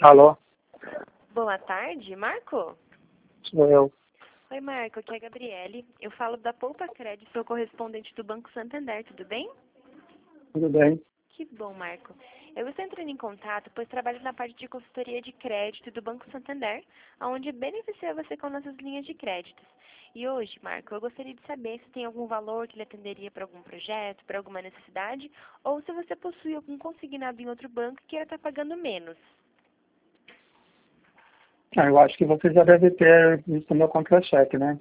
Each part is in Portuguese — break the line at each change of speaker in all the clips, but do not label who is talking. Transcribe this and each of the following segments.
Alô,
Boa tarde, Marco?
sou eu.
Oi, Marco, aqui é a Gabriele. Eu falo da Poupa Crédito, sou correspondente do Banco Santander, tudo bem?
Tudo bem?
Que bom, Marco. Eu estou entrando em contato, pois trabalho na parte de consultoria de crédito do Banco Santander, onde beneficia você com nossas linhas de créditos. E hoje, Marco, eu gostaria de saber se tem algum valor que lhe atenderia para algum projeto, para alguma necessidade, ou se você possui algum consignado em outro banco e queira estar pagando menos.
Eu acho que você já deve ter visto meu contra-cheque, né?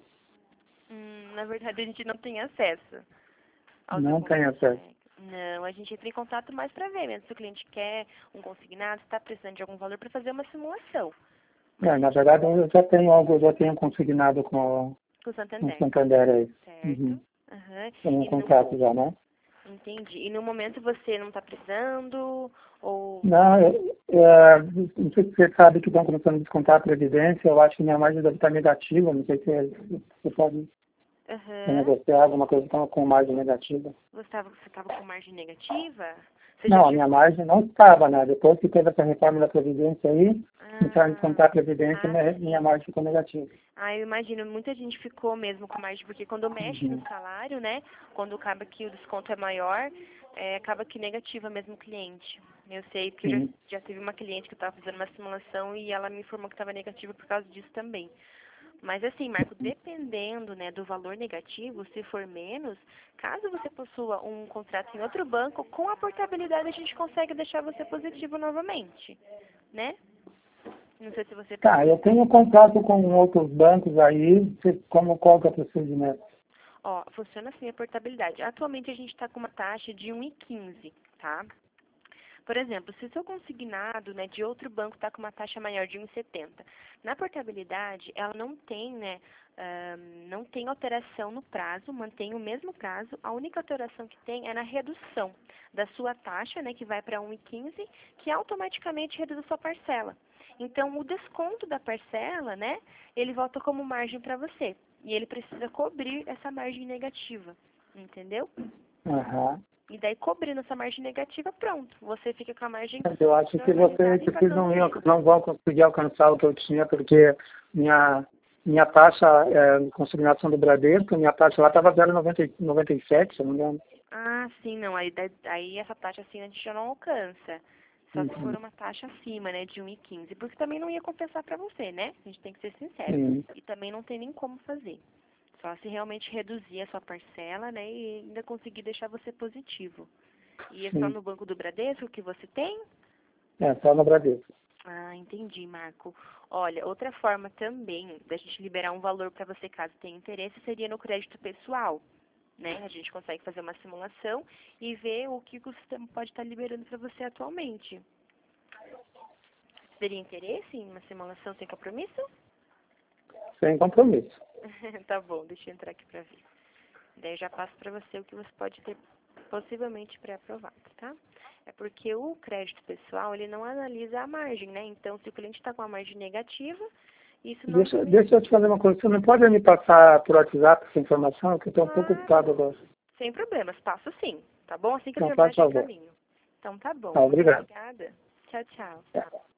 Na verdade, a gente não tem acesso ao seu
Não tem acesso.
contra-cheque. Não, a gente entra em contato mais para ver mesmo se o cliente quer um consignado, se está precisando de algum valor para fazer uma simulação. Mas
Na verdade, eu já tenho algo, eu já tenho consignado
com o
com o
Santander,
Santander aí.
certo? Aham.
Tem um
E no,
contrato já, né?
entendi. E no momento você não está precisando ou...
Não, não sei se você sabe que estão começando a descontar a Previdência, eu acho que minha margem deve estar negativa, não sei se você pode
Aham.
negociar alguma coisa com margem negativa.
Você estava com margem negativa? Você já
Não, a minha
chegou...
margem não estava, né? Depois que teve essa reforma da Previdência aí, começaram a descontar a Previdência, minha
Sim.
margem ficou negativa.
Eu imagino, muita gente ficou mesmo com margem, porque quando mexe no
Uhum.
salário, né, quando acaba que o desconto é maior, acaba que negativa mesmo o cliente. Eu sei, porque
Sim.
já teve uma cliente que estava fazendo uma simulação e ela me informou que estava negativa por causa disso também. Mas assim, Marco, dependendo, né, do valor negativo, se for menos, caso você possua um contrato em outro banco, com a portabilidade a gente consegue deixar você positivo novamente, né? Não sei se você
Tá, eu tenho contato com outros bancos aí, qual que é o procedimento?
Ó, funciona assim a portabilidade. Atualmente a gente está com uma taxa de 1,15, tá? Por exemplo, se o seu consignado, né, de outro banco está com uma taxa maior de 1,70, na portabilidade ela não tem, né, não tem alteração no prazo, mantém o mesmo prazo. A única alteração que tem é na redução da sua taxa, né, que vai para 1,15, que automaticamente reduz a sua parcela. Então, o desconto da parcela, né, ele volta como margem para você. E ele precisa cobrir essa margem negativa, entendeu?
Aham.
E daí, cobrindo essa margem negativa, pronto. Você fica com a margem
Eu acho que
normalizada e
vocês
pagando menos.
não vão conseguir alcançar o que eu tinha, porque minha taxa de consignação do Bradesco, minha taxa lá estava 0,97, se eu não me engano.
Sim, não. Aí essa taxa assim a gente já não alcança. Só se for
Uhum.
uma taxa acima, né, de 1,15. Porque também não ia compensar para você, né? A gente tem que ser sincero.
Sim.
E também não tem nem como fazer. Só se realmente reduzir a sua parcela, né, e ainda conseguir deixar você positivo. E é só
Sim.
no Banco do Bradesco que você tem?
Só no Bradesco.
Entendi, Marco. Olha, outra forma também da gente liberar um valor para você caso tenha interesse seria no crédito pessoal, né? A gente consegue fazer uma simulação e ver o que o sistema pode estar liberando para você atualmente. Teria interesse em uma simulação sem compromisso?
Sem compromisso.
Tá bom, deixa eu entrar aqui para ver. Daí eu já passo para você o que você pode ter possivelmente pré-aprovado, tá? É porque o crédito pessoal, ele não analisa a margem, né? Então, se o cliente está com a margem negativa, isso não
Deixa eu te fazer uma coisa. Você não pode me passar por WhatsApp essa informação? Que eu estou um pouco ocupado
Claro,
agora.
sem problemas, passo sim, tá bom? Assim que eu
Então,
terminar
faz
de
favor.
encaminho. Então tá bom,
Tá,
muito
obrigado.
obrigada. Tchau, tchau.
É.